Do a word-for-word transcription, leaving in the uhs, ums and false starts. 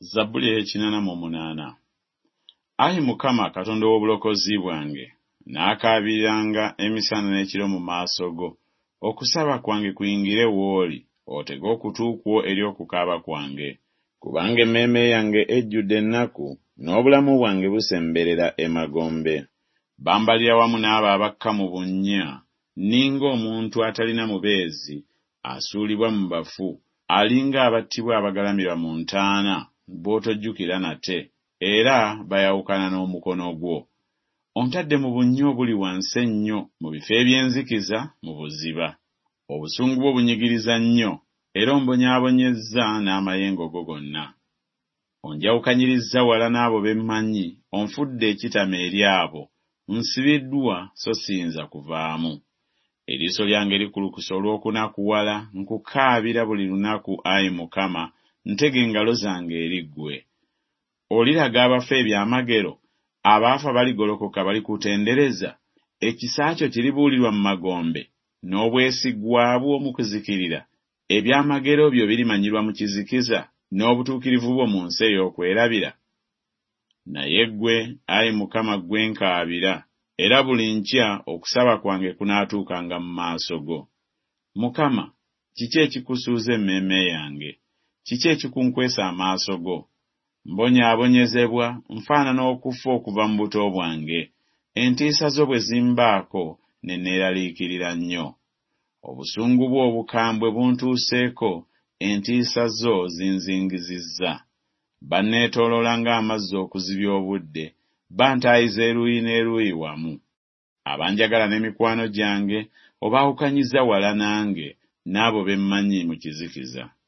Zabbuli ekinaana mu munaana. Ayi Mukama Katonda w'obulokozi bwange, naakaabiranga emisana n'ekiro mu maaso go, okusaba kwange kuyingire w'oli, otege okutu kwo eri okukaaba kwange. Kubanga emmeeme yange ejjudde ennaku, n'obulamu bwange busemberera emagombe. Bambalira wamu n'abo abakka mu bunnya, ninga omuntu atalina mubeezi, asuulibwa mu bafu, alinga abattibwa abagalamirwa mu ntaana, b'otojjukira nate, era bayawukana n'omukono gwo. Ontadde mu bunnya obuli wansi ennyo, mu bifo eby'enzikiza, mu buziba. Obusungu bwo bunyigiriza nnyo, era ombonyaabonyezza n'amayengo go gonna. Onjawukanyirizza wala n'abo be mmanyi, onfudde ekitama eri abo, nsibiddwa so siyinza kuvaamu. Eriiso lyange likulukusa olw'okunakuwala, nkukaabira buli lunaku, Ayi Mukama, ntega engalo zange eri ggwe. Oliraga abafa ebyamagero, abaafa baligolokoka balikutendereza, ekisa kyo kiribuulirwa mu magombe, n'obwesigwa bw'omu kuzikirira, ebyamagero byo birimanyirwa mu kizikiza, n'obutuukirivu bwo mu nsi ey'okwerabira. Naye ggwe, Ayi Mukama, ggwe nkaabira, era buli nkya okusaba kwange kunaatuukanga mu maaso go. Mukama, kiki ekikusuuza emmeeme yange? Kiki ekikunkwesa amaaso go? Mbonyaabonyezebwa, nfaanana okufa okuva mu buto bwange. Entiisa zo bwe zimbaako, ne neeraliikirira nnyo. Obusungu bwo obukambwe buntuuseeko, entiisa zo zinzingizizza. Banneetooloola ng'amazzi okuzibya obudde, bantaayiza eruuyi n'eruuyi wamu. Abanjagala n'emikwano gyange obaawukanyizza wala nange, n'abo be mmanyi mu kizikiza.